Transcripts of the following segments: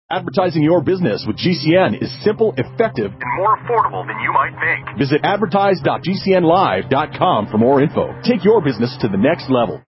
Advertising your business with GCN is simple, effective, and more affordable than you might think. Visit advertise.gcnlive.com for more info. Take your business to the next level.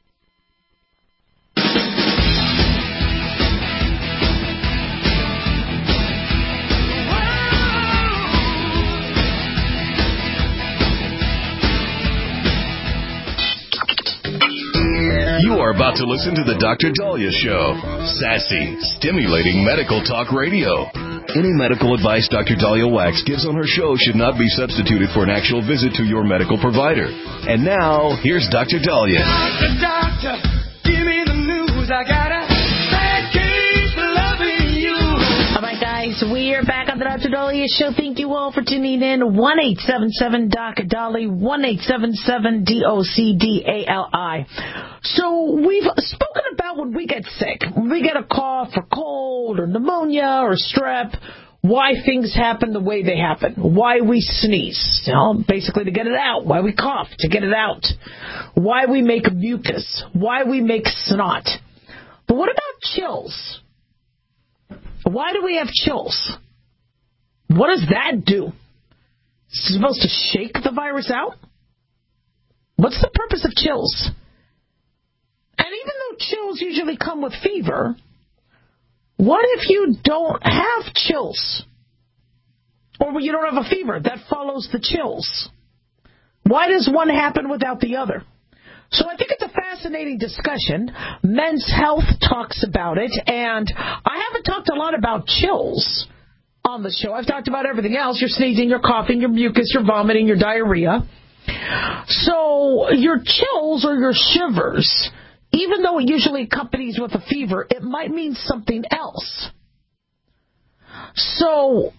You are about to listen to the Dr. Daliah Show. Sassy, stimulating medical talk radio. Any medical advice Dr. Daliah Wax gives on her show should not be substituted for an actual visit to your medical provider. And now, here's Dr. Daliah. Doctor, give me the news. I got a bad case of loving you. All right, guys, we are back on the Dr. Daliah Show. Thank you all for tuning in. 1-877-Dr. 1-877-DOCDALI. So we've spoken about when we get sick, when we get a cough or cold or pneumonia or strep, why things happen the way they happen, why we sneeze, basically to get it out, why we cough, to get it out, why we make mucus, why we make snot. But what about chills? Why do we have chills? What does that do? It's supposed to shake the virus out? What's the purpose of chills? And even though chills usually come with fever, what if you don't have chills? Or you don't have a fever that follows the chills? Why does one happen without the other? So I think it's a fascinating discussion. Men's Health talks about it, and I haven't talked a lot about chills on the show. I've talked about everything else. You're sneezing, you're coughing, your mucus, you're vomiting, your diarrhea. So your chills or your shivers, even though it usually accompanies with a fever, it might mean something else. So,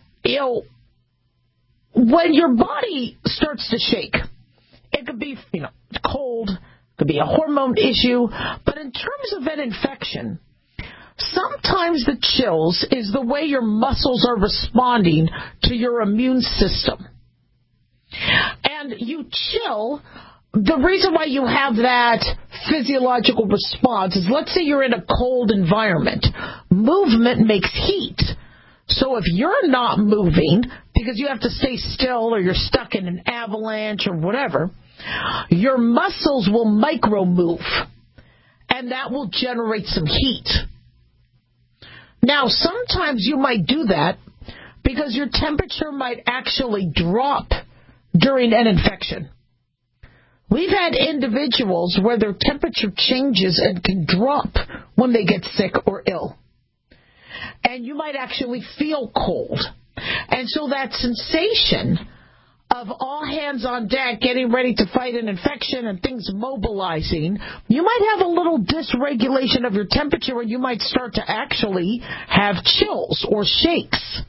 when your body starts to shake, it could be, cold, it could be a hormone issue, but in terms of an infection, sometimes the chills is the way your muscles are responding to your immune system. And you chill. The reason why you have that physiological response is, let's say you're in a cold environment. Movement makes heat. So if you're not moving because you have to stay still or you're stuck in an avalanche or whatever, your muscles will micro-move, and that will generate some heat. Now, sometimes you might do that because your temperature might actually drop during an infection. We've had individuals where their temperature changes and can drop when they get sick or ill. And you might actually feel cold. And so that sensation of all hands on deck getting ready to fight an infection and things mobilizing, you might have a little dysregulation of your temperature and you might start to actually have chills or shakes.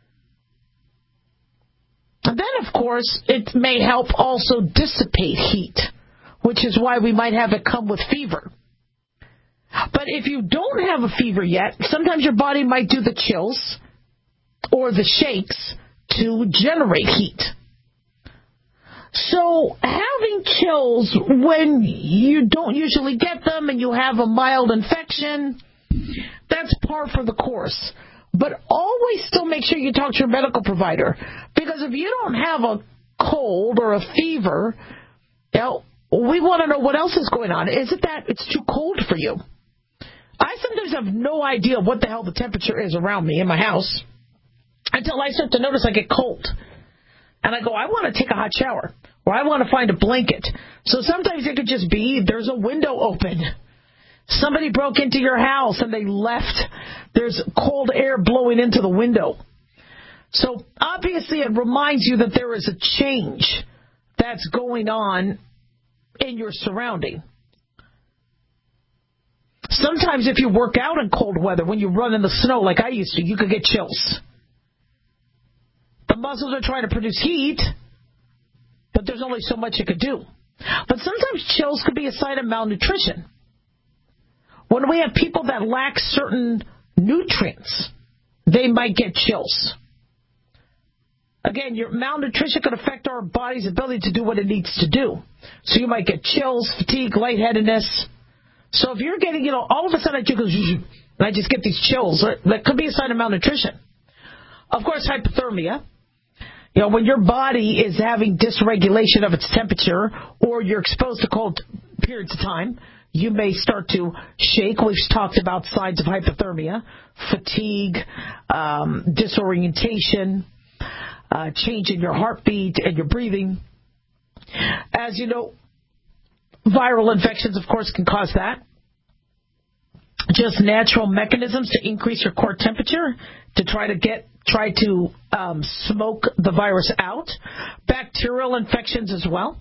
And then, of course, it may help also dissipate heat, which is why we might have it come with fever. But if you don't have a fever yet, sometimes your body might do the chills or the shakes to generate heat. So having chills when you don't usually get them and you have a mild infection, that's par for the course. But always still make sure you talk to your medical provider. Because if you don't have a cold or a fever, we want to know what else is going on. Is it that it's too cold for you? I sometimes have no idea what the hell the temperature is around me in my house until I start to notice I get cold. And I go, I want to take a hot shower. Or I want to find a blanket. So sometimes it could just be there's a window open. Somebody broke into your house and they left. There's cold air blowing into the window. So obviously it reminds you that there is a change that's going on in your surrounding. Sometimes if you work out in cold weather, when you run in the snow like I used to, you could get chills. The muscles are trying to produce heat, but there's only so much it could do. But sometimes chills could be a sign of malnutrition. When we have people that lack certain nutrients, they might get chills. Again, your malnutrition could affect our body's ability to do what it needs to do. So you might get chills, fatigue, lightheadedness. So if you're getting, all of a sudden you go, and I just get these chills. That could be a sign of malnutrition. Of course, hypothermia. When your body is having dysregulation of its temperature or you're exposed to cold periods of time, you may start to shake. We've talked about signs of hypothermia, fatigue, disorientation, change in your heartbeat and your breathing. As you know, viral infections, of course, can cause that. Just natural mechanisms to increase your core temperature to try to smoke the virus out. Bacterial infections as well.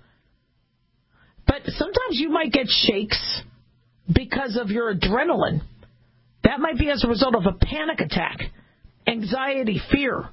But sometimes you might get shakes because of your adrenaline. That might be as a result of a panic attack, anxiety, fear.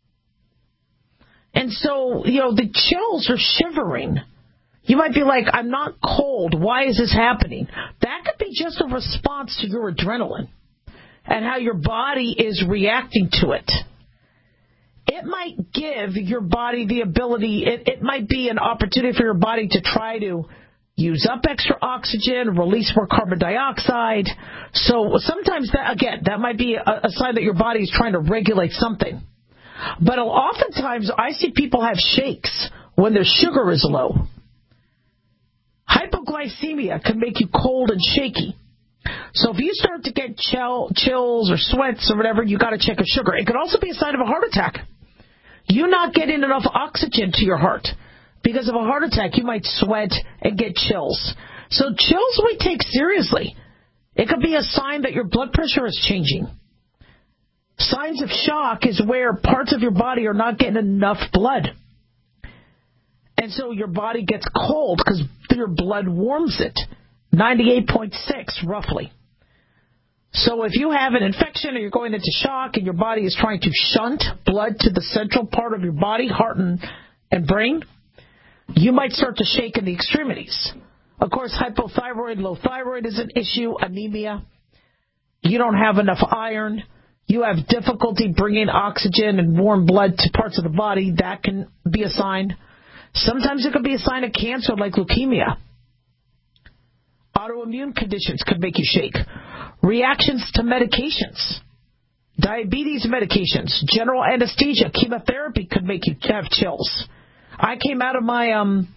And so, the chills are shivering. You might be like, I'm not cold. Why is this happening? That could be just a response to your adrenaline and how your body is reacting to it. It might give your body the ability, it might be an opportunity for your body to try to use up extra oxygen, release more carbon dioxide. So sometimes, that might be a sign that your body is trying to regulate something. But oftentimes, I see people have shakes when their sugar is low. Hypoglycemia can make you cold and shaky. So if you start to get chills or sweats or whatever, you got to check your sugar. It could also be a sign of a heart attack. You not getting enough oxygen to your heart. Because of a heart attack, you might sweat and get chills. So chills we take seriously. It could be a sign that your blood pressure is changing. Signs of shock is where parts of your body are not getting enough blood. And so your body gets cold because your blood warms it. 98.6 roughly. So if you have an infection or you're going into shock and your body is trying to shunt blood to the central part of your body, heart and brain, you might start to shake in the extremities. Of course, hypothyroid, low thyroid is an issue, anemia. You don't have enough iron. You have difficulty bringing oxygen and warm blood to parts of the body. That can be a sign. Sometimes it could be a sign of cancer like leukemia. Autoimmune conditions could make you shake. Reactions to medications. Diabetes medications. General anesthesia. Chemotherapy could make you have chills. I came out of my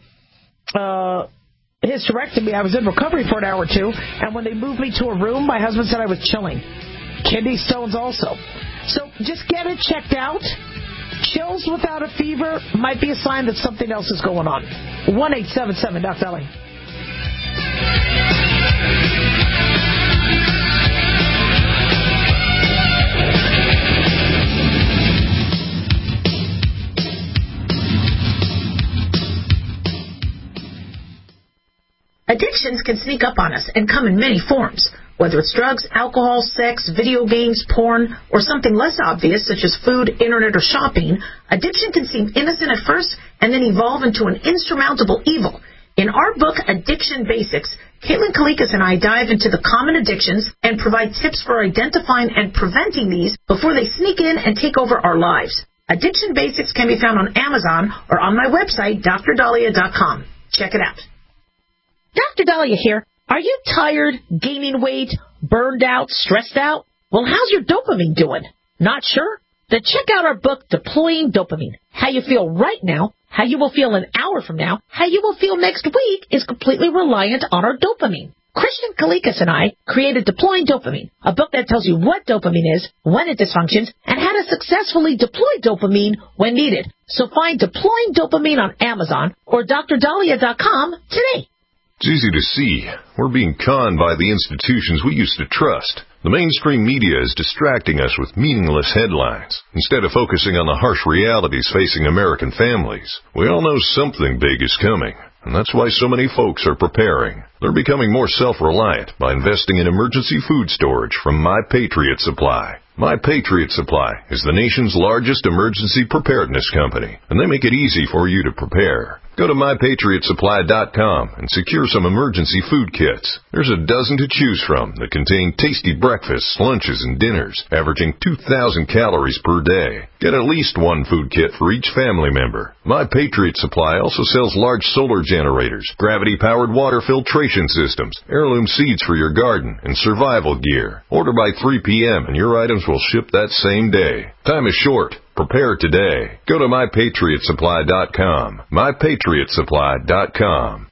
hysterectomy. I was in recovery for an hour or two, and when they moved me to a room, my husband said I was chilling. Kidney stones also. So just get it checked out. Chills without a fever might be a sign that something else is going on. 1-877-DOC-LA. Addictions can sneak up on us and come in many forms. Whether it's drugs, alcohol, sex, video games, porn, or something less obvious such as food, internet, or shopping, addiction can seem innocent at first and then evolve into an insurmountable evil. In our book, Addiction Basics, Caitlin Kalikas and I dive into the common addictions and provide tips for identifying and preventing these before they sneak in and take over our lives. Addiction Basics can be found on Amazon or on my website, DrDahlia.com. Check it out. Dr. Dahlia here. Are you tired, gaining weight, burned out, stressed out? Well, how's your dopamine doing? Not sure? Then check out our book, Deploying Dopamine. How you feel right now, how you will feel an hour from now, how you will feel next week is completely reliant on our dopamine. Christian Kalikas and I created Deploying Dopamine, a book that tells you what dopamine is, when it dysfunctions, and how to successfully deploy dopamine when needed. So find Deploying Dopamine on Amazon or DrDahlia.com today. It's easy to see. We're being conned by the institutions we used to trust. The mainstream media is distracting us with meaningless headlines, instead of focusing on the harsh realities facing American families. We all know something big is coming, and that's why so many folks are preparing. They're becoming more self-reliant by investing in emergency food storage from My Patriot Supply. My Patriot Supply is the nation's largest emergency preparedness company, and they make it easy for you to prepare. Go to MyPatriotSupply.com and secure some emergency food kits. There's a dozen to choose from that contain tasty breakfasts, lunches, and dinners, averaging 2,000 calories per day. Get at least one food kit for each family member. My Patriot Supply also sells large solar generators, gravity-powered water filtration systems, heirloom seeds for your garden, and survival gear. Order by 3 p.m. and your items will ship that same day. Time is short. Prepare today. Go to MyPatriotSupply.com. MyPatriotSupply.com.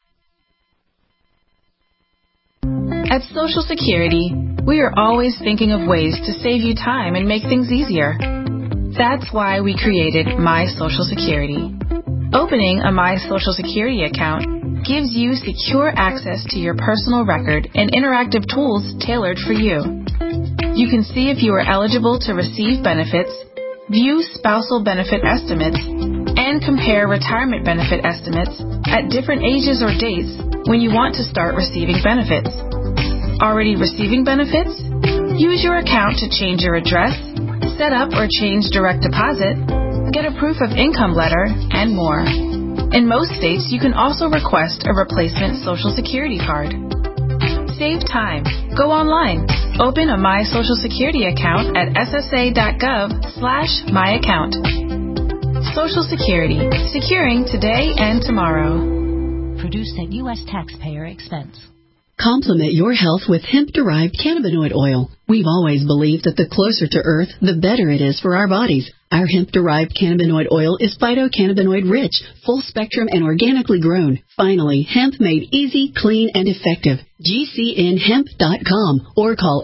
At Social Security, we are always thinking of ways to save you time and make things easier. That's why we created My Social Security. Opening a My Social Security account gives you secure access to your personal record and interactive tools tailored for you. You can see if you are eligible to receive benefits, view spousal benefit estimates, and compare retirement benefit estimates at different ages or dates when you want to start receiving benefits. Already receiving benefits? Use your account to change your address, set up or change direct deposit, get a proof of income letter, and more. In most states, you can also request a replacement Social Security card. Save time. Go online. Open a My Social Security account at ssa.gov/myaccount. Social Security. Securing today and tomorrow. Produced at U.S. taxpayer expense. Complement your health with hemp-derived cannabinoid oil. We've always believed that the closer to Earth, the better it is for our bodies. Our hemp-derived cannabinoid oil is phytocannabinoid-rich, full-spectrum, and organically grown. Finally, hemp made easy, clean, and effective. GCNhemp.com or call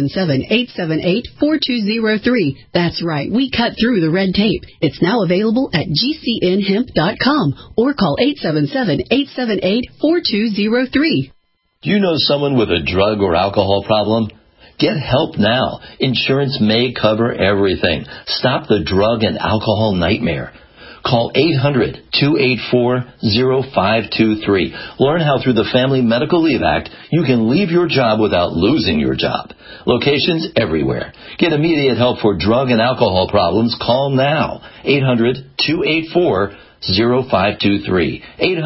877-878-4203. That's right, we cut through the red tape. It's now available at GCNhemp.com or call 877-878-4203. Do you know someone with a drug or alcohol problem? Get help now. Insurance may cover everything. Stop the drug and alcohol nightmare. Call 800-284-0523. Learn how through the Family Medical Leave Act you can leave your job without losing your job. Locations everywhere. Get immediate help for drug and alcohol problems. Call now. 800-284-0523.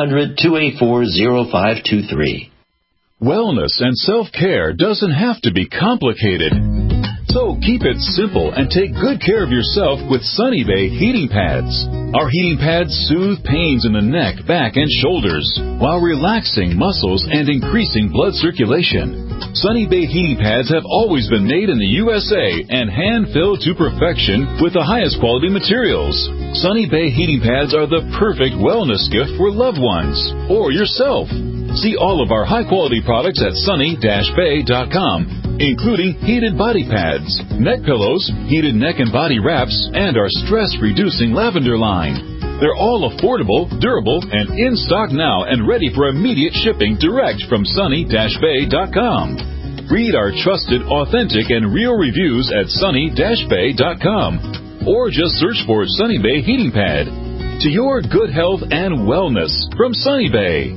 800-284-0523. Wellness and self-care doesn't have to be complicated. So keep it simple and take good care of yourself with Sunny Bay heating pads. Our heating pads soothe pains in the neck, back, and shoulders while relaxing muscles and increasing blood circulation. Sunny Bay heating pads have always been made in the USA and hand-filled to perfection with the highest quality materials. Sunny Bay heating pads are the perfect wellness gift for loved ones or yourself. See all of our high-quality products at sunny-bay.com, including heated body pads, neck pillows, heated neck and body wraps, and our stress-reducing lavender line. They're all affordable, durable, and in stock now and ready for immediate shipping direct from sunny-bay.com. Read our trusted, authentic, and real reviews at sunny-bay.com, or just search for Sunny Bay Heating Pad. To your good health and wellness from Sunny Bay.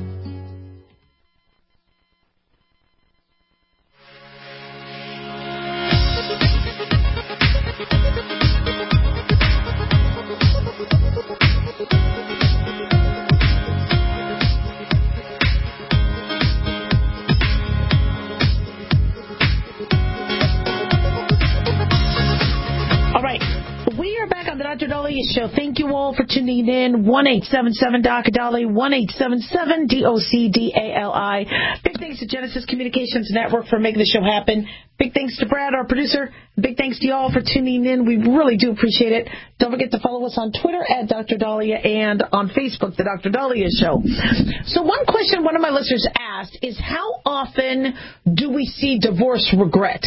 Show. Thank you all for tuning in. 1-877-DOC-DALI, 1-877-DOC-DALI. Big thanks to Genesis Communications Network for making the show happen. Big thanks to Brad, our producer. Big thanks to you all for tuning in. We really do appreciate it. Don't forget to follow us on Twitter at Dr. Dahlia and on Facebook, The Dr. Dahlia Show. So one question one of my listeners asked is, how often do we see divorce regret?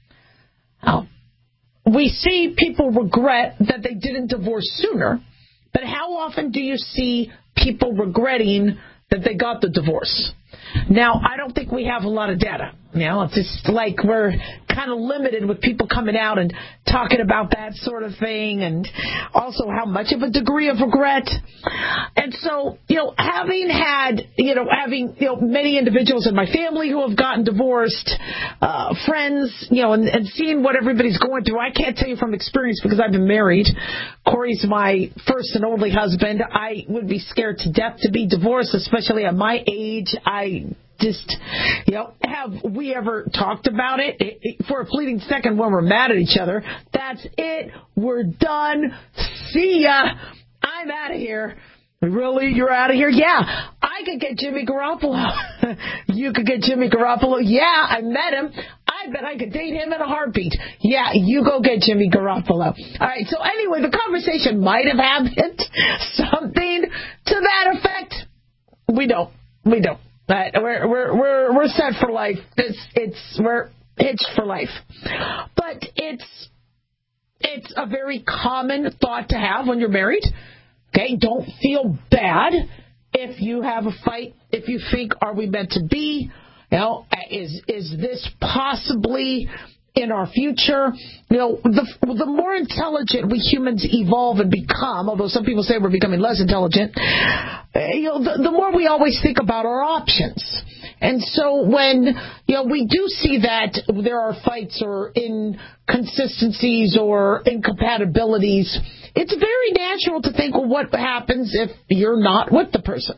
We see people regret that they didn't divorce sooner, but how often do you see people regretting that they got the divorce? Now, I don't think we have a lot of data. It's just like we're kind of limited with people coming out and talking about that sort of thing, and also how much of a degree of regret. And so, having had, many individuals in my family who have gotten divorced, friends, and seeing what everybody's going through, I can't tell you from experience because I've been married. Corey's my first and only husband. I would be scared to death to be divorced, especially at my age. I just, have we ever talked about it for a fleeting second when we're mad at each other? That's it. We're done. See ya. I'm out of here. Really? You're out of here? Yeah. I could get Jimmy Garoppolo. You could get Jimmy Garoppolo. Yeah, I met him. I bet I could date him in a heartbeat. Yeah, you go get Jimmy Garoppolo. All right, so anyway, the conversation might have happened. Something to that effect. We don't. But we're set for life. We're hitched for life. But it's a very common thought to have when you're married. Okay, don't feel bad if you have a fight. If you think, are we meant to be? Is this possibly in our future? The more intelligent we humans evolve and become, although some people say we're becoming less intelligent, the more we always think about our options. And so when we do see that there are fights or inconsistencies or incompatibilities, it's very natural to think, well, what happens if you're not with the person?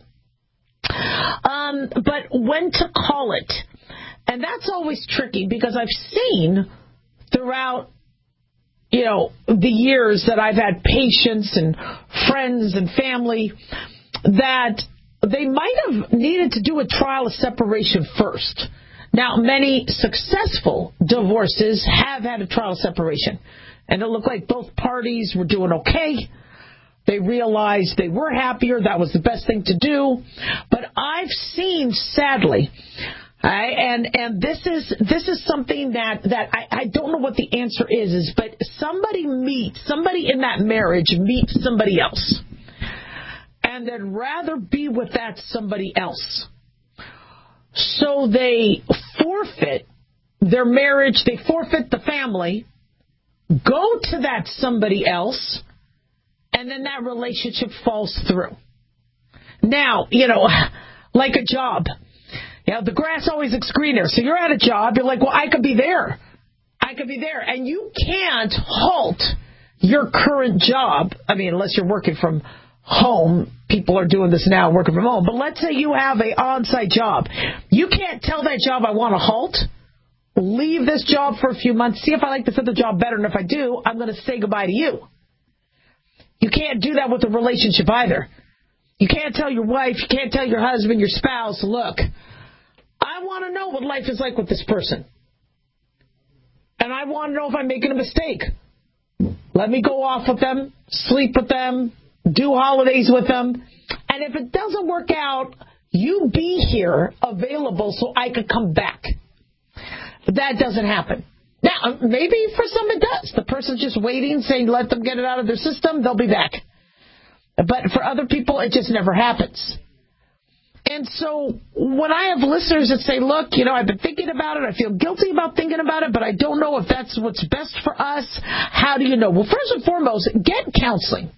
But when to call it? And that's always tricky because I've seen throughout, the years that I've had patients and friends and family that they might have needed to do a trial of separation first. Now, many successful divorces have had a trial of separation. And it looked like both parties were doing okay. They realized they were happier. That was the best thing to do. But I've seen, sadly, and this is something that I don't know what the answer is, but somebody in that marriage meets somebody else. And they'd rather be with that somebody else. So they forfeit their marriage, they forfeit the family, go to that somebody else, and then that relationship falls through. Now, like a job. The grass always looks greener. So you're at a job, you're like, well, I could be there. And you can't halt your current job. I mean, unless you're working from home. People are doing this now, working from home. But let's say you have an on-site job. You can't tell that job, I want to halt. Leave this job for a few months. See if I like this other job better. And if I do, I'm going to say goodbye to you. You can't do that with a relationship either. You can't tell your wife, you can't tell your husband, your spouse, look, I want to know what life is like with this person. And I want to know if I'm making a mistake. Let me go off with them, sleep with them, do holidays with them. And if it doesn't work out, you be here available so I could come back. But that doesn't happen. Now, maybe for some it does. The person's just waiting, saying let them get it out of their system, they'll be back. But for other people, it just never happens. And so when I have listeners that say, look, I've been thinking about it, I feel guilty about thinking about it, but I don't know if that's what's best for us, how do you know? Well, first and foremost, get counseling.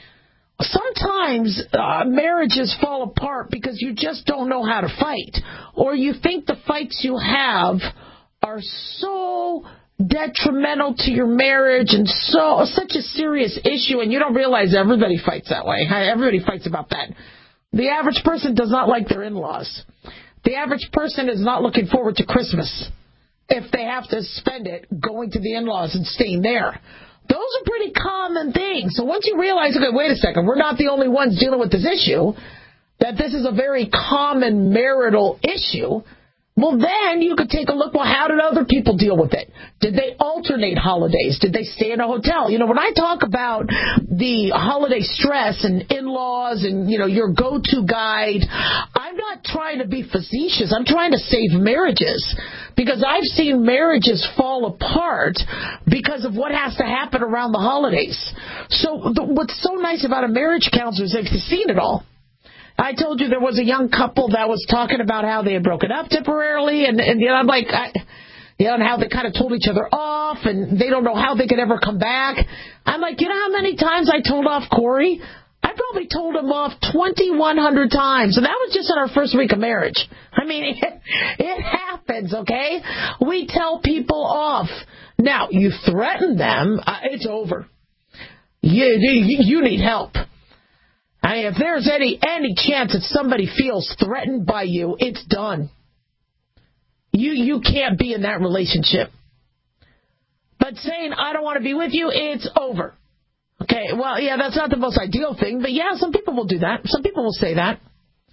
Sometimes marriages fall apart because you just don't know how to fight, or you think the fights you have are so detrimental to your marriage and such a serious issue, and you don't realize everybody fights that way. Everybody fights about that. The average person does not like their in-laws. The average person is not looking forward to Christmas if they have to spend it going to the in-laws and staying there. Those are pretty common things. So once you realize, okay, wait a second, we're not the only ones dealing with this issue, that this is a very common marital issue, well, then you could take a look, well, how did other people deal with it? Did they alternate holidays? Did they stay in a hotel? When I talk about the holiday stress and in-laws and, your go-to guide, I'm not trying to be facetious. I'm trying to save marriages because I've seen marriages fall apart because of what has to happen around the holidays. So what's so nice about a marriage counselor is they've seen it all. I told you there was a young couple that was talking about how they had broken up temporarily, and I'm like, and how they kind of told each other off, and they don't know how they could ever come back. I'm like, you know how many times I told off Corey? I probably told him off 2,100 times, and that was just in our first week of marriage. I mean, it happens, okay? We tell people off. Now, you threaten them, it's over. You need help. I mean, if there's any chance that somebody feels threatened by you, it's done. You can't be in that relationship. But saying, I don't want to be with you, it's over. Okay, well, yeah, that's not the most ideal thing, but yeah, some people will do that. Some people will say that.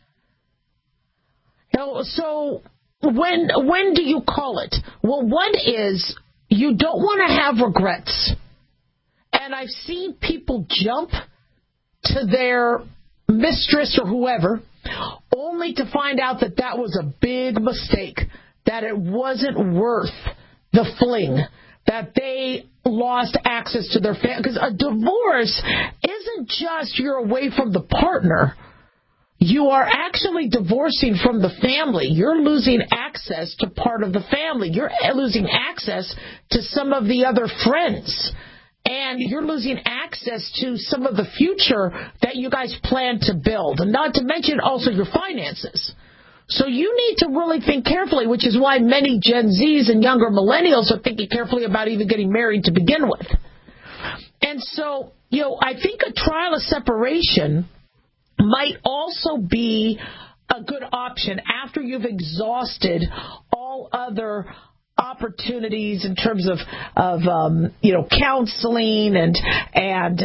So when do you call it? Well, one is you don't want to have regrets. And I've seen people jump to their mistress or whoever only to find out that that was a big mistake, that it wasn't worth the fling, that they lost access to their family. Because a divorce isn't just you're away from the partner. You are actually divorcing from the family. You're losing access to part of the family. You're losing access to some of the other friends. And you're losing access to some of the future that you guys plan to build. And not to mention also your finances. So you need to really think carefully, which is why many Gen Zs and younger millennials are thinking carefully about even getting married to begin with. And so, I think a trial of separation might also be a good option after you've exhausted all other opportunities in terms of counseling and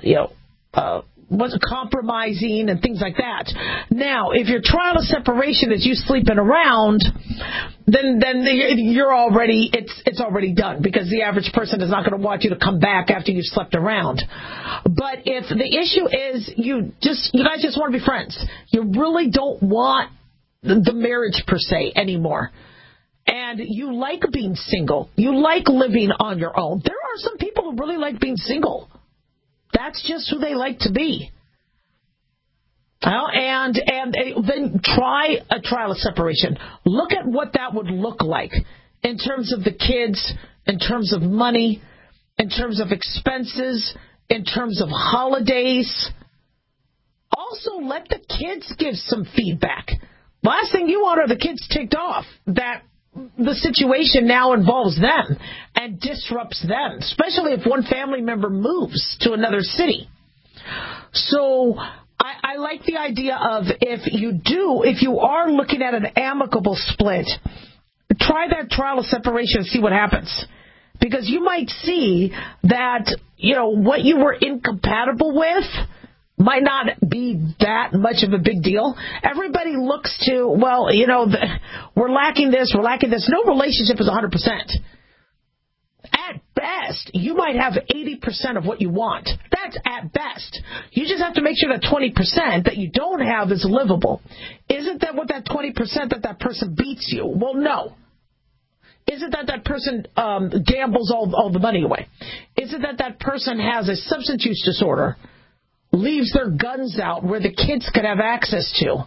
compromising and things like that. Now, if your trial of separation is you sleeping around, then you're already it's already done, because the average person is not going to want you to come back after you've slept around. But if the issue is you guys just want to be friends, you really don't want the marriage per se anymore, and you like being single, you like living on your own. There are some people who really like being single. That's just who they like to be. And then try a trial of separation. Look at what that would look like in terms of the kids, in terms of money, in terms of expenses, in terms of holidays. Also, let the kids give some feedback. Last thing you want are the kids ticked off that the situation now involves them and disrupts them, especially if one family member moves to another city. So I like the idea of if you are looking at an amicable split, try that trial of separation and see what happens. Because you might see that, what you were incompatible with might not be that much of a big deal. Everybody looks to, we're lacking this, we're lacking this. No relationship is 100%. At best, you might have 80% of what you want. That's at best. You just have to make sure that 20% that you don't have is livable. Isn't that what that 20% that person beats you? Well, no. Isn't that person gambles all the money away? Isn't that person has a substance use disorder, leaves their guns out where the kids could have access to,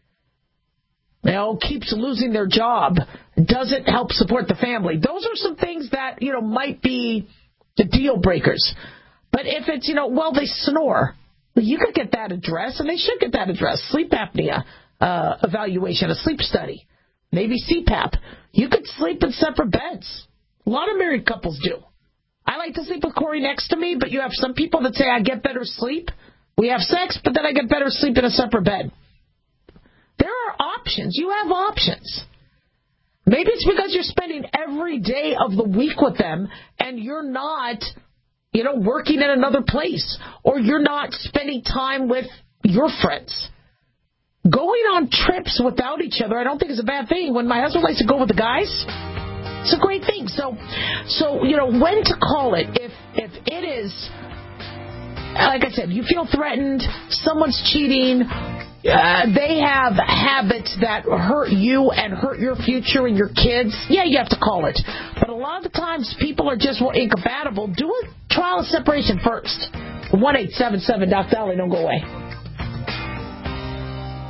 keeps losing their job, doesn't help support the family? Those are some things that, might be the deal breakers. But if it's, they snore, you could get that addressed, and they should get that addressed. Sleep apnea evaluation, a sleep study, maybe CPAP. You could sleep in separate beds. A lot of married couples do. I like to sleep with Corey next to me, but you have some people that say, I get better sleep. We have sex, but then I get better sleep in a separate bed. There are options. You have options. Maybe it's because you're spending every day of the week with them and you're not, working in another place, or you're not spending time with your friends. Going on trips without each other, I don't think is a bad thing. When my husband likes to go with the guys, it's a great thing. So when to call it? If it is, like I said, you feel threatened, someone's cheating, they have habits that hurt you and hurt your future and your kids, you have to call it. But a lot of the times people are just incompatible. Do a trial of separation first. 1-877-DOC-DOLLY. Don't go away.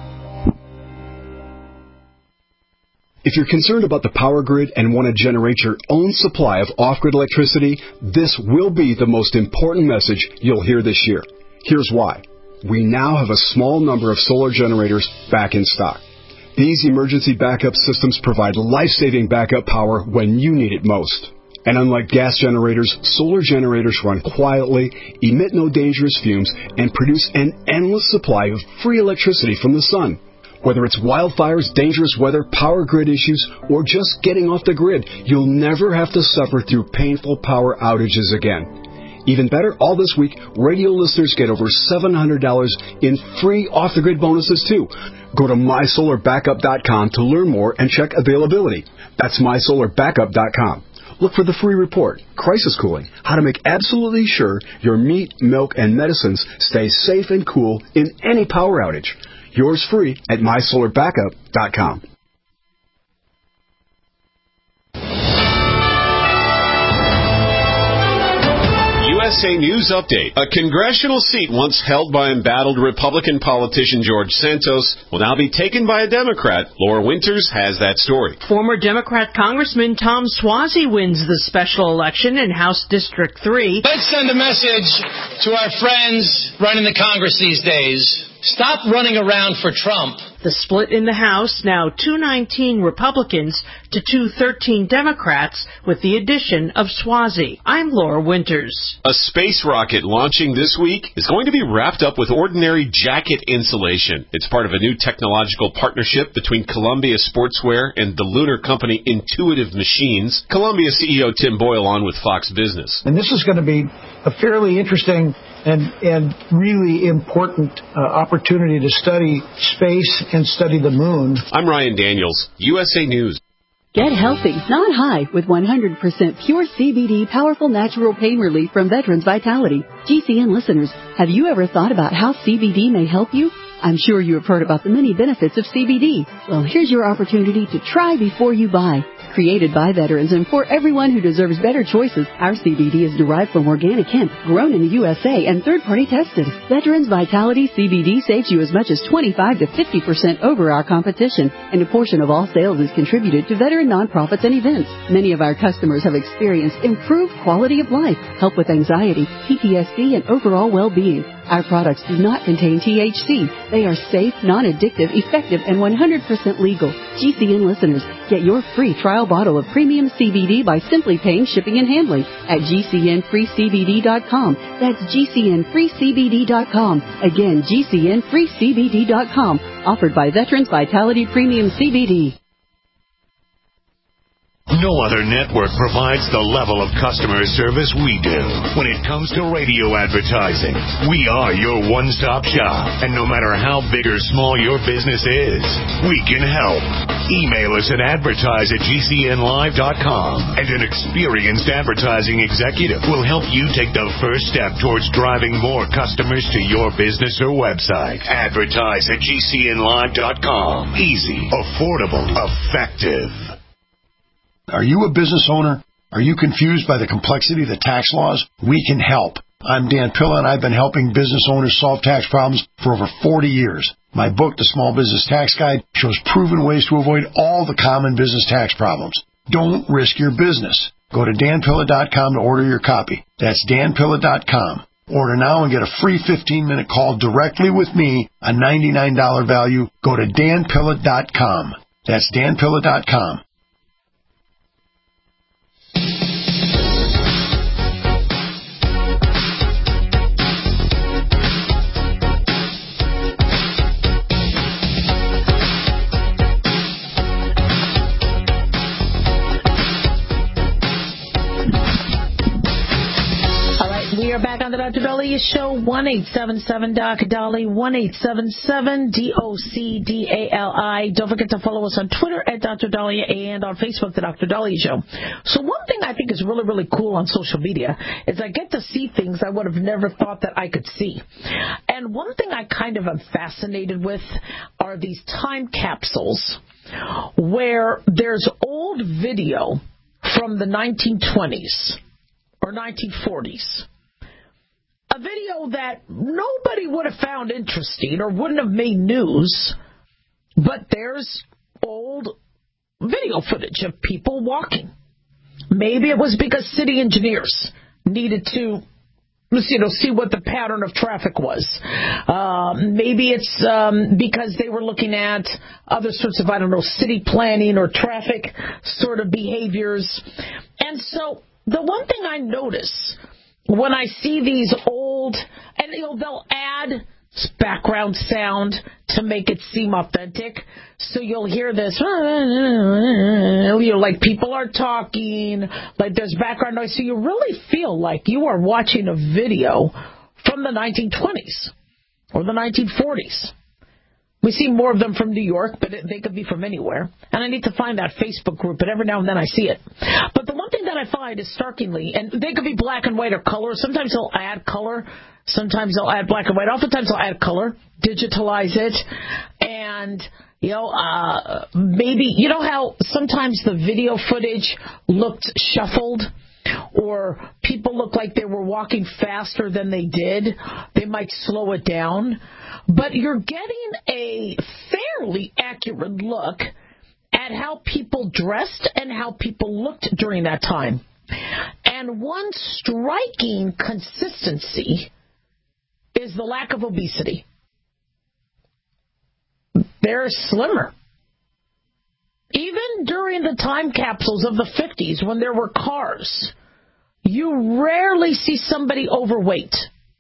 If you're concerned about the power grid and want to generate your own supply of off-grid electricity, this will be the most important message you'll hear this year. Here's why. We now have a small number of solar generators back in stock. These emergency backup systems provide life-saving backup power when you need it most. And unlike gas generators, solar generators run quietly, emit no dangerous fumes, and produce an endless supply of free electricity from the sun. Whether it's wildfires, dangerous weather, power grid issues, or just getting off the grid, you'll never have to suffer through painful power outages again. Even better, all this week, radio listeners get over $700 in free off-the-grid bonuses, too. Go to mysolarbackup.com to learn more and check availability. That's mysolarbackup.com. Look for the free report, Crisis Cooling, how to make absolutely sure your meat, milk, and medicines stay safe and cool in any power outage. Yours free at mysolarbackup.com. USA News Update. A congressional seat once held by embattled Republican politician George Santos will now be taken by a Democrat. Laura Winters has that story. Former Democrat Congressman Tom Suozzi wins the special election in House District 3. Let's send a message to our friends running the Congress these days. Stop running around for Trump. The split in the House, now 219 Republicans to 213 Democrats, with the addition of Suozzi. I'm Laura Winters. A space rocket launching this week is going to be wrapped up with ordinary jacket insulation. It's part of a new technological partnership between Columbia Sportswear and the lunar company Intuitive Machines. Columbia CEO Tim Boyle on with Fox Business. And this is going to be a fairly interesting and really important opportunity to study space and study the moon. I'm Ryan Daniels, USA News. Get healthy, not high, with 100% pure CBD powerful natural pain relief from Veterans Vitality. GCN listeners, have you ever thought about how CBD may help you? I'm sure you have heard about the many benefits of CBD. Well, here's your opportunity to try before you buy. Created by veterans and for everyone who deserves better choices, our CBD is derived from organic hemp, grown in the USA and third-party tested. Veterans Vitality CBD saves you as much as 25 to 50% over our competition, and a portion of all sales is contributed to veteran nonprofits and events. Many of our customers have experienced improved quality of life, help with anxiety, PTSD, and overall well-being. Our products do not contain THC. They are safe, non-addictive, effective, and 100% legal. GCN listeners, get your free trial bottle of premium CBD by simply paying shipping and handling at GCNFreeCBD.com. That's GCNFreeCBD.com. Again, GCNFreeCBD.com. Offered by Veterans Vitality Premium CBD. No other network provides the level of customer service we do. When it comes to radio advertising, we are your one-stop shop. And no matter how big or small your business is, we can help. Email us at advertise@gcnlive.com, and an experienced advertising executive will help you take the first step towards driving more customers to your business or website. Advertise@gcnlive.com. Easy, affordable, effective. Are you a business owner? Are you confused by the complexity of the tax laws? We can help. I'm Dan Pilla, and I've been helping business owners solve tax problems for over 40 years. My book, The Small Business Tax Guide, shows proven ways to avoid all the common business tax problems. Don't risk your business. Go to danpilla.com to order your copy. That's danpilla.com. Order now and get a free 15-minute call directly with me, a $99 value. Go to danpilla.com. That's danpilla.com. We are back on the Dr. Daliah Show, 1-877-DOC-DOLLY, 1-877-DOC-DALI. Don't forget to follow us on Twitter at Dr. Daliah and on Facebook, The Dr. Daliah Show. So one thing I think is really, really cool on social media is I get to see things I would have never thought that I could see. And one thing I kind of am fascinated with are these time capsules where there's old video from the 1920s or 1940s. A video that nobody would have found interesting or wouldn't have made news, but there's old video footage of people walking. Maybe it was because city engineers needed to, see what the pattern of traffic was. Maybe it's because they were looking at other sorts of, city planning or traffic sort of behaviors. And so the one thing I notice when I see these old, and they'll add background sound to make it seem authentic. So you'll hear this, like people are talking, like there's background noise. So you really feel like you are watching a video from the 1920s or the 1940s. We see more of them from New York, but they could be from anywhere. And I need to find that Facebook group, but every now and then I see it. But the one thing that I find is starkingly, and they could be black and white or color. Sometimes they'll add color. Sometimes they'll add black and white. Oftentimes they'll add color, digitalize it. And, maybe, how sometimes the video footage looked shuffled, or people look like they were walking faster than they did. They might slow it down. But you're getting a fairly accurate look at how people dressed and how people looked during that time. And one striking consistency is the lack of obesity. They're slimmer. Even during the time capsules of the 50s when there were cars, you rarely see somebody overweight.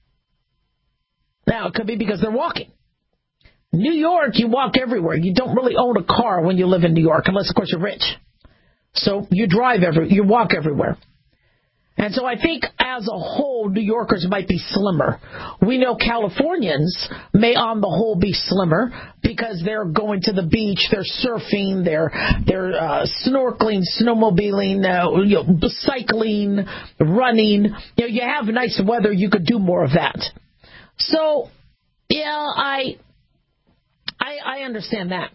Now, it could be because they're walking. New York, you walk everywhere. You don't really own a car when you live in New York, unless, of course, you're rich. So you you walk everywhere. And so I think as a whole, New Yorkers might be slimmer. We know Californians may on the whole be slimmer because they're going to the beach, they're surfing, they're snorkeling, snowmobiling, cycling, running. You have nice weather, you could do more of that. So, I understand that.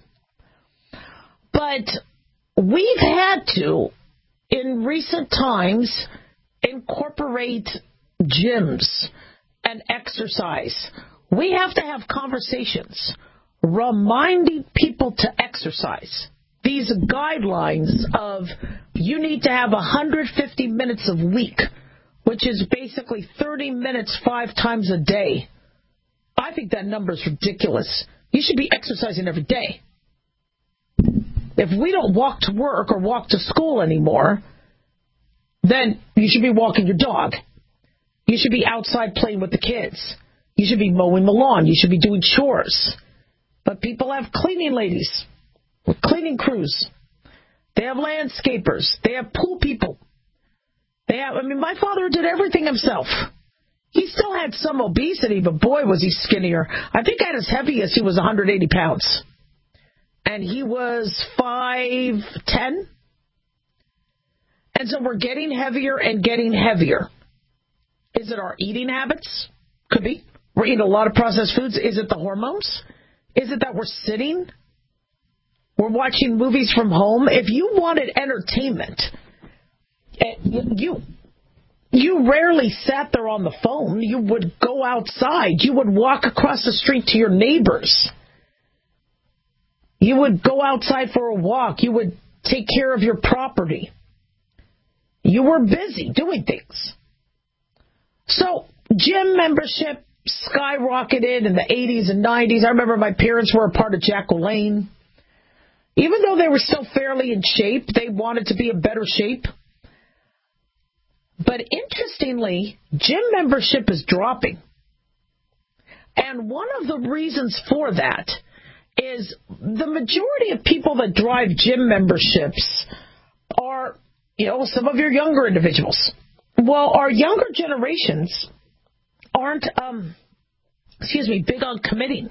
But we've had to, in recent times, incorporate gyms and exercise. We have to have conversations reminding people to exercise. These guidelines of you need to have 150 minutes a week, which is basically 30 minutes 5 times a day. I think that number is ridiculous. You should be exercising every day. If we don't walk to work or walk to school anymore, then you should be walking your dog. You should be outside playing with the kids. You should be mowing the lawn. You should be doing chores. But people have cleaning ladies, cleaning crews. They have landscapers. They have pool people. My father did everything himself. He still had some obesity, but boy, was he skinnier. I think at his heaviest, he was 180 pounds. And he was 5'10". And so we're getting heavier and getting heavier. Is it our eating habits? Could be. We're eating a lot of processed foods. Is it the hormones? Is it that we're sitting? We're watching movies from home. If you wanted entertainment, you rarely sat there on the phone. You would go outside. You would walk across the street to your neighbors. You would go outside for a walk. You would take care of your property. You were busy doing things. So gym membership skyrocketed in the 80s and 90s. I remember my parents were a part of Jack LaLanne. Even though they were still fairly in shape, they wanted to be in better shape. But interestingly, gym membership is dropping. And one of the reasons for that is the majority of people that drive gym memberships are, some of your younger individuals. Well, our younger generations aren't, big on committing.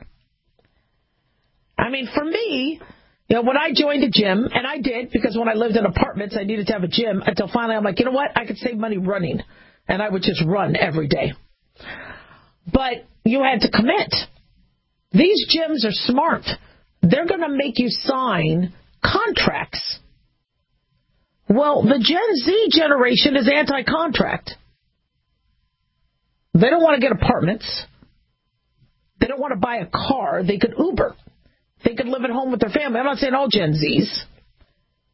For me, when I joined a gym, and I did, because when I lived in apartments, I needed to have a gym, until finally I'm like, you know what, I could save money running. And I would just run every day. But you had to commit. These gyms are smart. They're going to make you sign contracts. Well, the Gen Z generation is anti-contract. They don't want to get apartments. They don't want to buy a car. They could Uber. They could live at home with their family. I'm not saying all Gen Zs.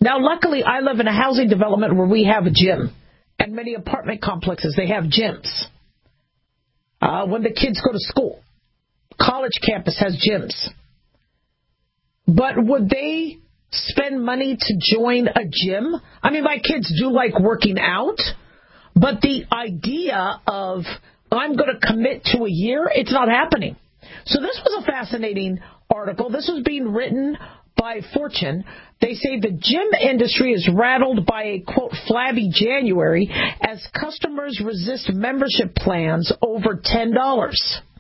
Now, luckily, I live in a housing development where we have a gym. And many apartment complexes, they have gyms. When the kids go to school, college campus has gyms. But would they spend money to join a gym? I mean, my kids do like working out, but the idea of I'm going to commit to a year, it's not happening. So this was a fascinating article. This was being written by Fortune. They say the gym industry is rattled by a, quote, flabby January as customers resist membership plans over $10.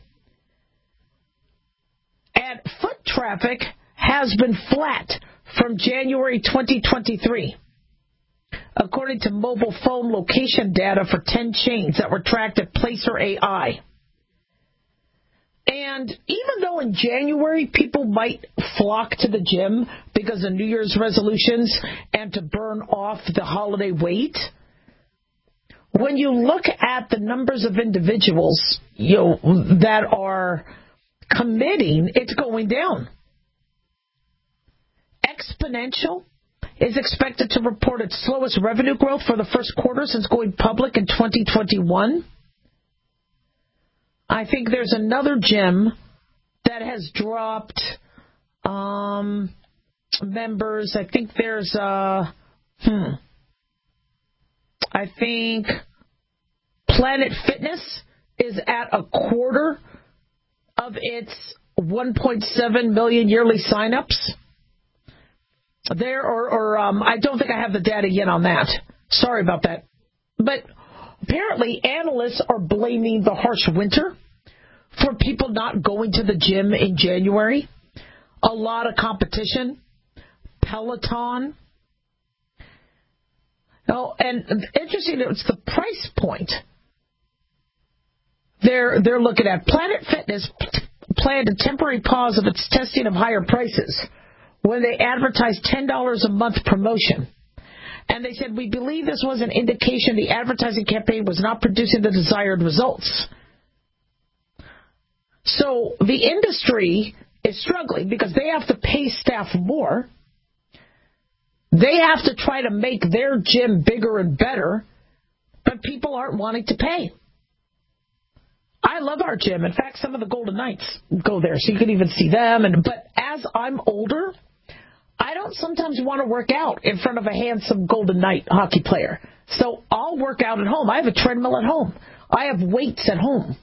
And foot traffic has been flat from January 2023, according to mobile phone location data for 10 chains that were tracked at Placer AI. And even though in January people might flock to the gym because of New Year's resolutions and to burn off the holiday weight, when you look at the numbers of individuals that are committing, it's going down. Exponential is expected to report its slowest revenue growth for the first quarter since going public in 2021. I think there's another gym that has dropped members. I think there's I think Planet Fitness is at a quarter of its 1.7 million yearly signups. I don't think I have the data yet on that. Sorry about that. But apparently analysts are blaming the harsh winter for people not going to the gym in January. A lot of competition. Peloton. Oh, and interesting, it's the price point. They're looking at Planet Fitness planned a temporary pause of its testing of higher prices when they advertised $10 a month promotion. And they said, we believe this was an indication the advertising campaign was not producing the desired results. So the industry is struggling because they have to pay staff more. They have to try to make their gym bigger and better, but people aren't wanting to pay. I love our gym. In fact, some of the Golden Knights go there, so you can even see them. But as I'm older, I don't sometimes want to work out in front of a handsome Golden Knight hockey player. So I'll work out at home. I have a treadmill at home. I have weights at home.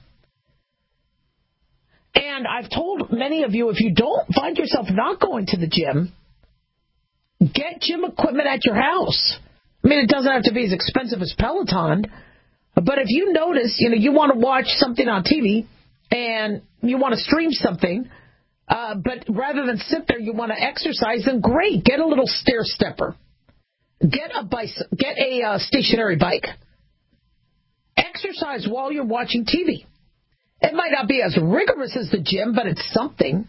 And I've told many of you, if you don't find yourself not going to the gym, get gym equipment at your house. I mean, it doesn't have to be as expensive as Peloton. But if you notice, you want to watch something on TV and you want to stream something, but rather than sit there, you want to exercise, then great. Get a little stair stepper. Get a stationary bike. Exercise while you're watching TV. It might not be as rigorous as the gym, but it's something.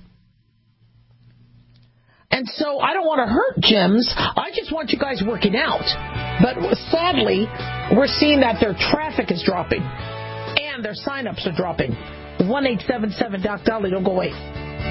And so I don't want to hurt gyms. I just want you guys working out. But sadly, we're seeing that their traffic is dropping and their signups are dropping. 1-877-DOC-DOLLY. Don't go away.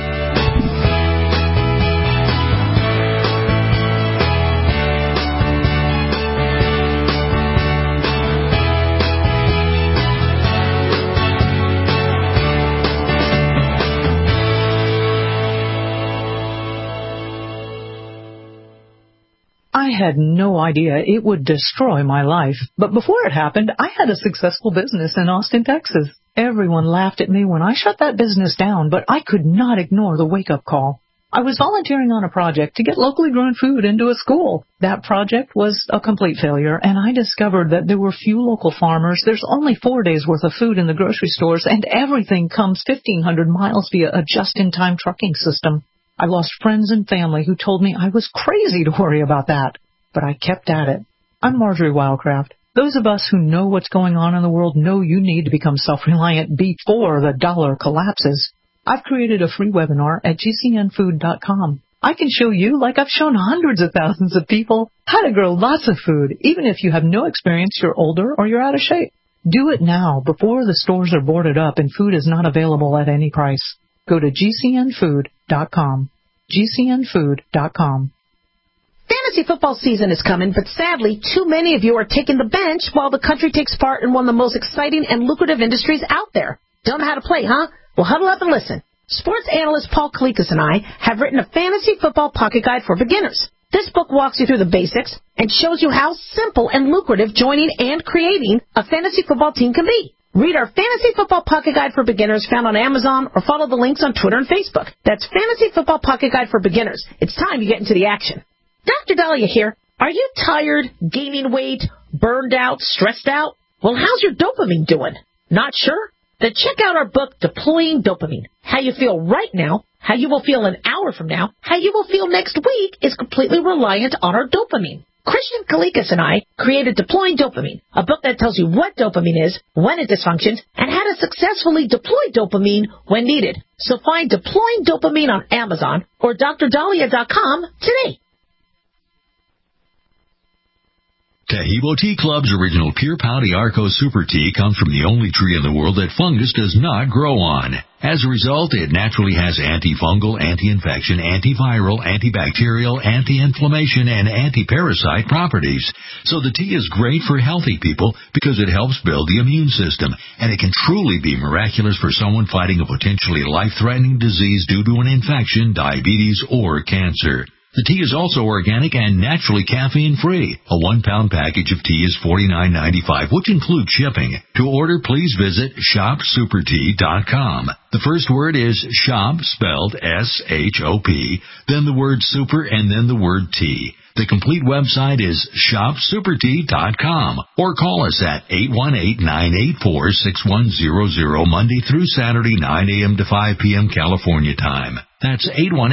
I had no idea it would destroy my life. But before it happened, I had a successful business in Austin, Texas. Everyone laughed at me when I shut that business down, but I could not ignore the wake-up call. I was volunteering on a project to get locally grown food into a school. That project was a complete failure, and I discovered that there were few local farmers. There's only 4 days' worth of food in the grocery stores, and everything comes 1,500 miles via a just-in-time trucking system. I lost friends and family who told me I was crazy to worry about that, but I kept at it. I'm Marjorie Wildcraft. Those of us who know what's going on in the world know you need to become self-reliant before the dollar collapses. I've created a free webinar at gcnfood.com. I can show you, like I've shown hundreds of thousands of people, how to grow lots of food, even if you have no experience, you're older, or you're out of shape. Do it now, before the stores are boarded up and food is not available at any price. Go to gcnfood.com. gcnfood.com. Fantasy football season is coming, but sadly, too many of you are taking the bench while the country takes part in one of the most exciting and lucrative industries out there. Don't know how to play, huh? Well, huddle up and listen. Sports analyst Paul Kalikas and I have written a fantasy football pocket guide for beginners. This book walks you through the basics and shows you how simple and lucrative joining and creating a fantasy football team can be. Read our Fantasy Football Pocket Guide for Beginners found on Amazon or follow the links on Twitter and Facebook. That's Fantasy Football Pocket Guide for Beginners. It's time you get into the action. Dr. Dahlia here. Are you tired, gaining weight, burned out, stressed out? Well, how's your dopamine doing? Not sure? Then check out our book, Deploying Dopamine. How you feel right now, how you will feel an hour from now, how you will feel next week is completely reliant on our dopamine. Christian Kalikas and I created Deploying Dopamine, a book that tells you what dopamine is, when it dysfunctions, and how to successfully deploy dopamine when needed. So find Deploying Dopamine on Amazon or drdahlia.com today. Taheebo Tea Club's original Pure Pau d'Arco Super Tea comes from the only tree in the world that fungus does not grow on. As a result, it naturally has antifungal, anti-infection, antiviral, antibacterial, anti-inflammation, and anti-parasite properties. So the tea is great for healthy people because it helps build the immune system, and it can truly be miraculous for someone fighting a potentially life-threatening disease due to an infection, diabetes, or cancer. The tea is also organic and naturally caffeine-free. A 1-pound package of tea is $49.95, which includes shipping. To order, please visit shopsupertea.com. The first word is shop, spelled S-H-O-P, then the word super, and then the word tea. The complete website is shopsupertea.com or call us at 818-984-6100 Monday through Saturday, 9 a.m. to 5 p.m. California time. That's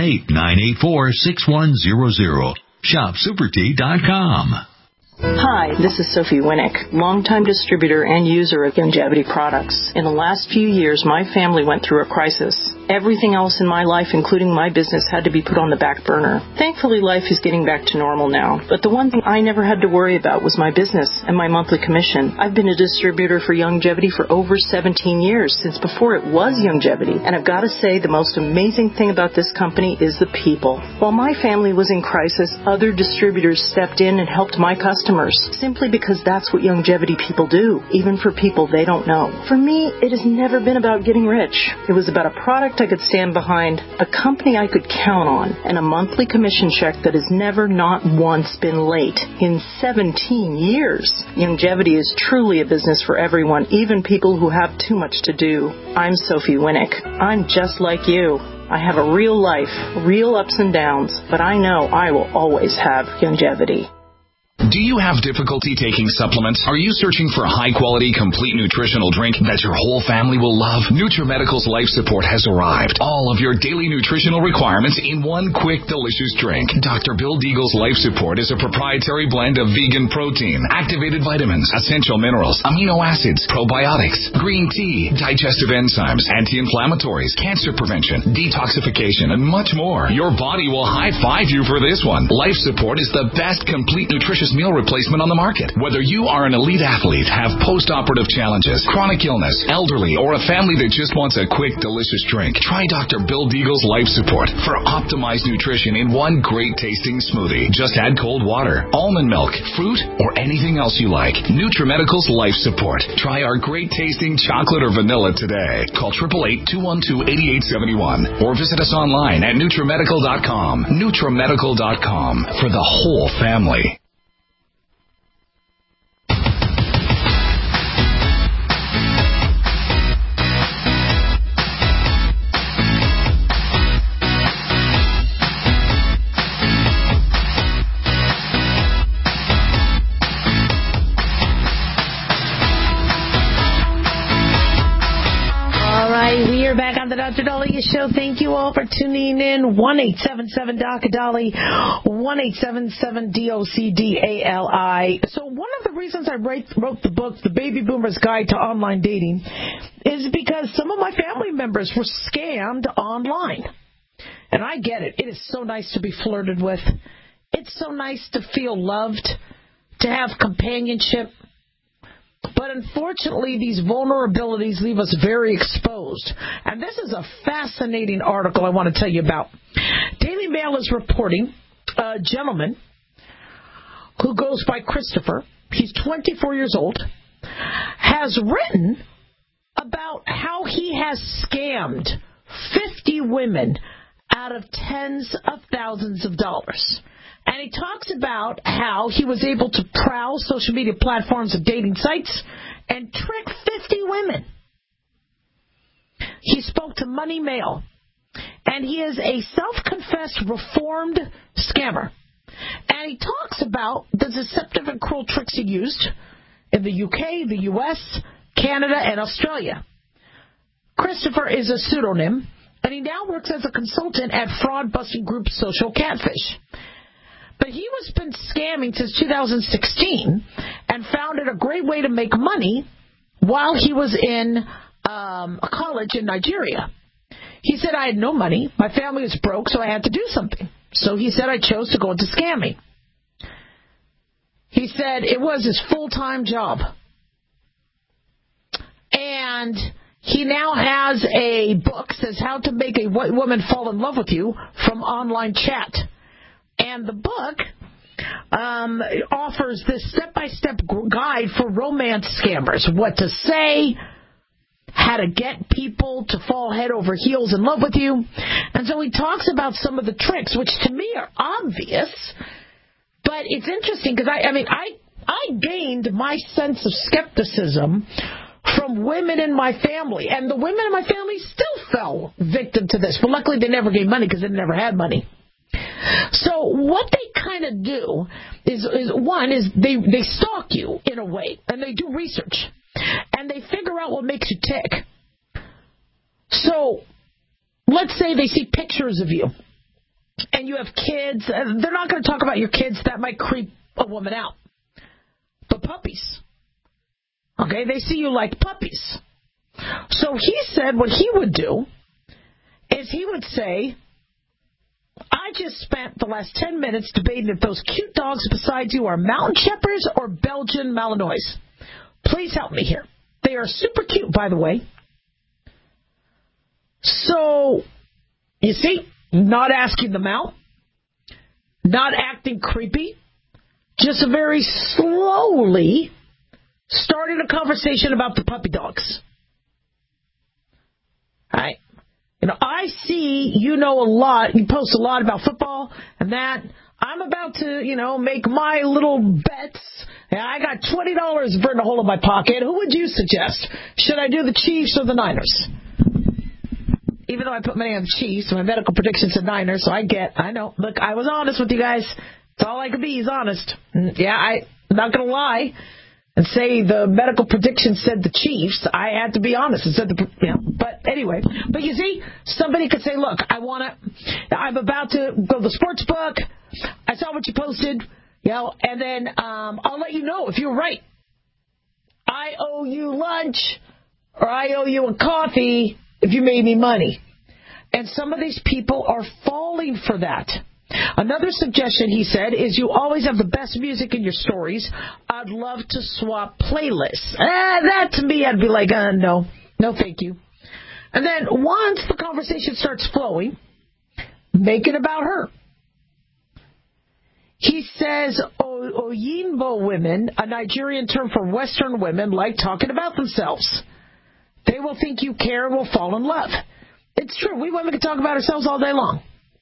818-984-6100. shopsupertea.com. Hi, this is Sophie Winnick, longtime distributor and user of Youngevity products. In the last few years, my family went through a crisis. Everything else in my life, including my business, had to be put on the back burner. Thankfully, life is getting back to normal now. But the one thing I never had to worry about was my business and my monthly commission. I've been a distributor for Youngevity for over 17 years, since before it was Youngevity. And I've got to say, the most amazing thing about this company is the people. While my family was in crisis, other distributors stepped in and helped my customers, simply because that's what Youngevity people do, even for people they don't know. For me, it has never been about getting rich. It was about a product I could stand behind, a company I could count on, and a monthly commission check that has never not once been late in 17 years. Youngevity is truly a business for everyone, even people who have too much to do. I'm Sophie Winnick. I'm just like you. I have a real life, real ups and downs, but I know I will always have Youngevity. Do you have difficulty taking supplements? Are you searching for a high-quality, complete nutritional drink that your whole family will love? NutriMedical's Life Support has arrived. All of your daily nutritional requirements in one quick, delicious drink. Dr. Bill Deagle's Life Support is a proprietary blend of vegan protein, activated vitamins, essential minerals, amino acids, probiotics, green tea, digestive enzymes, anti-inflammatories, cancer prevention, detoxification, and much more. Your body will high-five you for this one. Life Support is the best complete nutritious meal replacement on the market. Whether you are an elite athlete, have post-operative challenges, chronic illness, elderly, or a family that just wants a quick, delicious drink, try Dr. Bill Deagle's Life Support for optimized nutrition in one great-tasting smoothie. Just add cold water, almond milk, fruit, or anything else you like. NutriMedical's Life Support. Try our great-tasting chocolate or vanilla today. Call 888-212-8871 or visit us online at NutriMedical.com. NutriMedical.com for the whole family. We are back on the Dr. Dahlia Show. Thank you all for tuning in. 1-877-Dr. 1-877-DOCDALI. So one of the reasons I wrote the book, The Baby Boomer's Guide to Online Dating, is because some of my family members were scammed online. And I get it. It is so nice to be flirted with. It's so nice to feel loved, to have companionship. But unfortunately, these vulnerabilities leave us very exposed. And this is a fascinating article I want to tell you about. Daily Mail is reporting a gentleman who goes by Christopher, he's 24 years old, has written about how he has scammed 50 women out of tens of thousands of dollars. And he talks about how he was able to prowl social media platforms and dating sites and trick 50 women. He spoke to Money Mail, and he is a self-confessed reformed scammer. And he talks about the deceptive and cruel tricks he used in the UK, the US, Canada, and Australia. Christopher is a pseudonym, and he now works as a consultant at fraud-busting group Social Catfish. But he has been scamming since 2016 and found it a great way to make money while he was in a college in Nigeria. He said, I had no money. My family was broke, so I had to do something. So he said, I chose to go into scamming. He said it was his full-time job. And he now has a book that says How to Make a White Woman Fall in Love with You from Online Chat. And the book offers this step-by-step guide for romance scammers, what to say, how to get people to fall head over heels in love with you. And so he talks about some of the tricks, which to me are obvious, but it's interesting because I gained my sense of skepticism from women in my family, and the women in my family still fell victim to this. But luckily they never gave money because they never had money. So what they kind of do is they stalk you in a way, and they do research, and they figure out what makes you tick. So let's say they see pictures of you, and you have kids. They're not going to talk about your kids. That might creep a woman out. But puppies. Okay, they see you like puppies. So he said what he would do is he would say, I just spent the last 10 minutes debating if those cute dogs beside you are mountain shepherds or Belgian Malinois. Please help me here. They are super cute, by the way. So, you see, not asking them out, not acting creepy, just very slowly started a conversation about the puppy dogs. All right. I see you know a lot. You post a lot about football and that. I'm about to, make my little bets. And I got $20 burned a hole in my pocket. Who would you suggest? Should I do the Chiefs or the Niners? Even though I put money on the Chiefs, my medical prediction said Niners, so I know. Look, I was honest with you guys. That's all I could be is honest. Yeah, I'm not going to lie and say the medical prediction said the Chiefs. I had to be honest and said but anyway. But you see, somebody could say, look, I'm about to go to the sports book. I saw what you posted, and then I'll let you know if you're right. I owe you lunch or I owe you a coffee if you made me money. And some of these people are falling for that. Another suggestion, he said, is you always have the best music in your stories. I'd love to swap playlists. That to me, I'd be like, no, thank you. And then once the conversation starts flowing, make it about her. He says, Oyinbo women, a Nigerian term for Western women, like talking about themselves. They will think you care and will fall in love. It's true. We women can talk about ourselves all day long.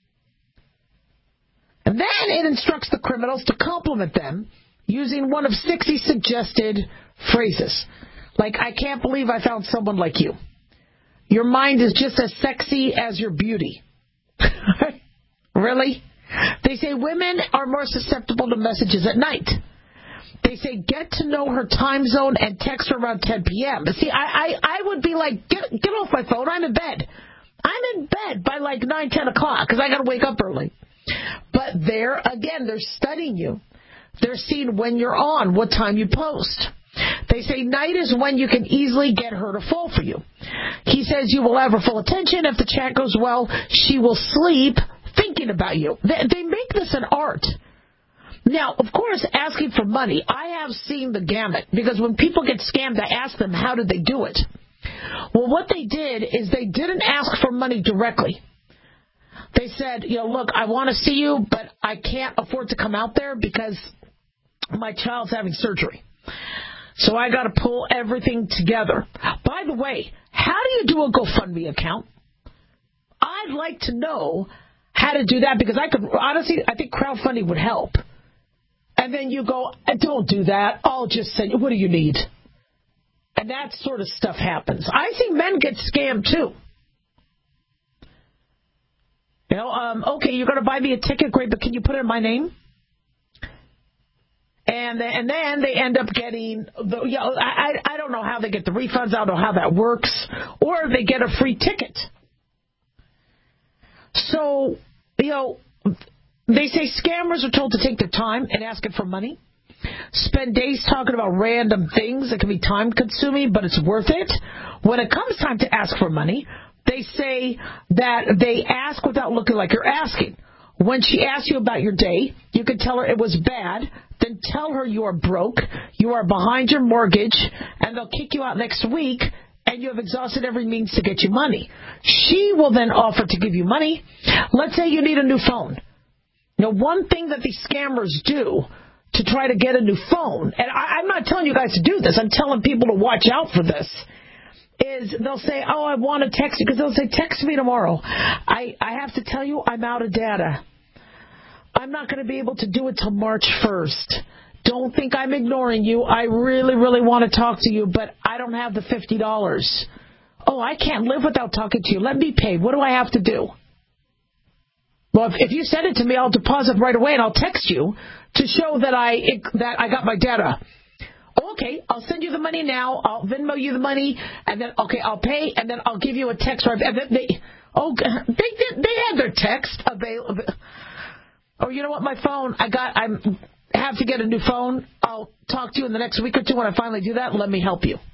And then it instructs the criminals to compliment them using one of 60 suggested phrases. Like, I can't believe I found someone like you. Your mind is just as sexy as your beauty. Really? They say women are more susceptible to messages at night. They say get to know her time zone and text her around 10 p.m. But see, I would be like, get off my phone. I'm in bed. I'm in bed by like 9, 10 o'clock because I got to wake up early. But there, again, they're studying you. They're seeing when you're on, what time you post. They say night is when you can easily get her to fall for you. He says you will have her full attention. If the chat goes well, she will sleep thinking about you. They make this an art. Now, of course, asking for money, I have seen the gamut. Because when people get scammed, I ask them, how did they do it? Well, what they did is they didn't ask for money directly. They said, look, I want to see you, but I can't afford to come out there because my child's having surgery. So I got to pull everything together. By the way, how do you do a GoFundMe account? I'd like to know how to do that, because I think crowdfunding would help. And then you go, don't do that. I'll just send you, what do you need? And that sort of stuff happens. I think men get scammed too. You know, okay, you're going to buy me a ticket, great, but can you put it in my name? And then they end up getting, I don't know how they get the refunds. I don't know how that works. Or they get a free ticket. So, they say scammers are told to take their time and ask it for money. Spend days talking about random things that can be time-consuming, but it's worth it. When it comes time to ask for money, they say that they ask without looking like you're asking. When she asks you about your day, you can tell her it was bad, then tell her you are broke, you are behind your mortgage, and they'll kick you out next week, and you have exhausted every means to get you money. She will then offer to give you money. Let's say you need a new phone. Now, one thing that these scammers do to try to get a new phone, and I'm not telling you guys to do this, I'm telling people to watch out for this, is they'll say, oh, I want to text you, because they'll say, text me tomorrow. I have to tell you, I'm out of data. I'm not going to be able to do it till March 1st. Don't think I'm ignoring you. I really, really want to talk to you, but I don't have the $50. Oh, I can't live without talking to you. Let me pay. What do I have to do? Well, if you send it to me, I'll deposit right away, and I'll text you to show that I got my data. Okay, I'll send you the money now. I'll Venmo you the money, and then I'll pay, and then I'll give you a text. And then they had their text available. Oh, you know what? My phone, I have to get a new phone. I'll talk to you in the next week or two when I finally do that. Let me help you.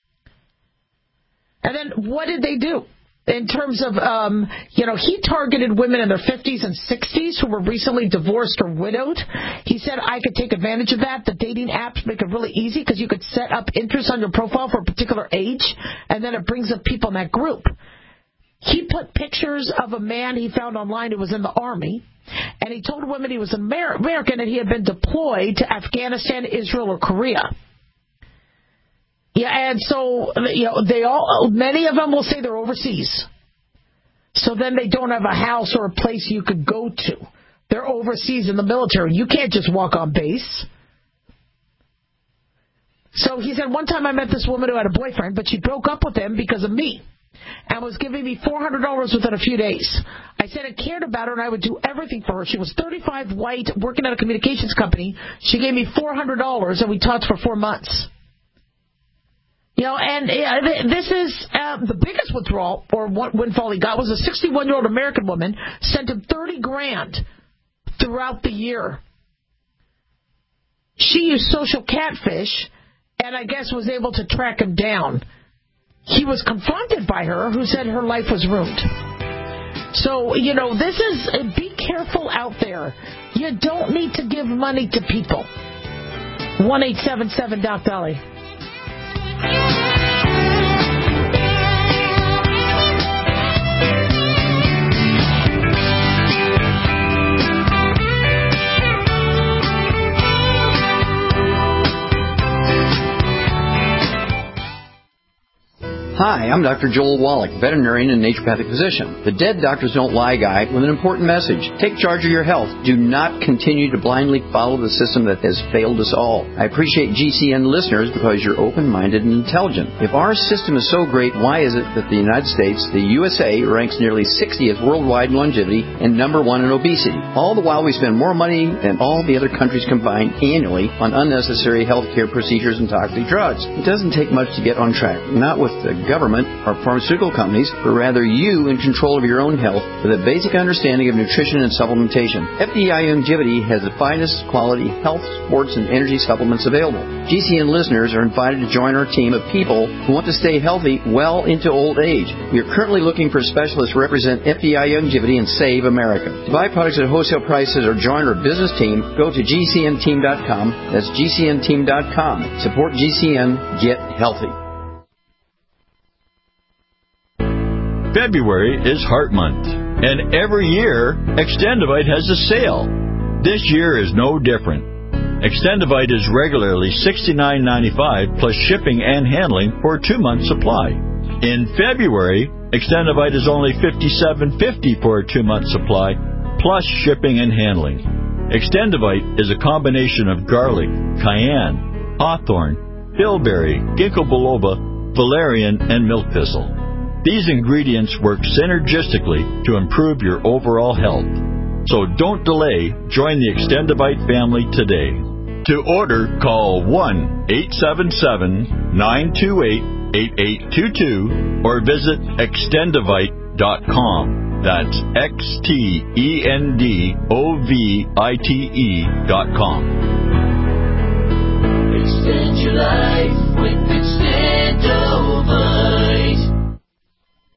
And then what did they do? In terms of, he targeted women in their 50s and 60s who were recently divorced or widowed. He said, I could take advantage of that. The dating apps make it really easy because you could set up interests on your profile for a particular age, and then it brings up people in that group. He put pictures of a man he found online who was in the Army, and he told women he was American and he had been deployed to Afghanistan, Israel, or Korea. Yeah, and so, many of them will say they're overseas. So then they don't have a house or a place you could go to. They're overseas in the military. You can't just walk on base. So he said, one time I met this woman who had a boyfriend, but she broke up with him because of me and was giving me $400 within a few days. I said I cared about her and I would do everything for her. She was 35, white, working at a communications company. She gave me $400 and we talked for 4 months. This is the biggest withdrawal or windfall he got was a 61-year-old American woman sent him $30,000 throughout the year. She used social catfish and I guess was able to track him down. He was confronted by her, who said her life was ruined. So, this is, be careful out there. You don't need to give money to people. 1-877-DOC-BELLY. Hi, I'm Dr. Joel Wallach, veterinarian and naturopathic physician. The Dead Doctors Don't Lie guy with an important message. Take charge of your health. Do not continue to blindly follow the system that has failed us all. I appreciate GCN listeners because you're open-minded and intelligent. If our system is so great, why is it that the United States, the USA, ranks nearly 60th worldwide in longevity and number 1 in obesity? All the while we spend more money than all the other countries combined annually on unnecessary healthcare procedures and toxic drugs. It doesn't take much to get on track. Not with the government or pharmaceutical companies, but rather you in control of your own health with a basic understanding of nutrition and supplementation. FDI Longevity has the finest quality health, sports, and energy supplements available. GCN listeners are invited to join our team of people who want to stay healthy well into old age. We are currently looking for specialists to represent FDI Longevity and Save America. To buy products at wholesale prices or join our business team, go to GCNteam.com. That's GCNteam.com. Support GCN. Get healthy. February is Heart Month, and every year, Extendivite has a sale. This year is no different. Extendivite is regularly $69.95 plus shipping and handling for a 2-month supply. In February, Extendivite is only $57.50 for a 2-month supply plus shipping and handling. Extendivite is a combination of garlic, cayenne, hawthorn, bilberry, ginkgo biloba, valerian, and milk thistle. These ingredients work synergistically to improve your overall health. So don't delay. Join the Extendivite family today. To order, call 1-877-928-8822 or visit extendivite.com. That's XTENDOVITE.com. Extend your life with Extend.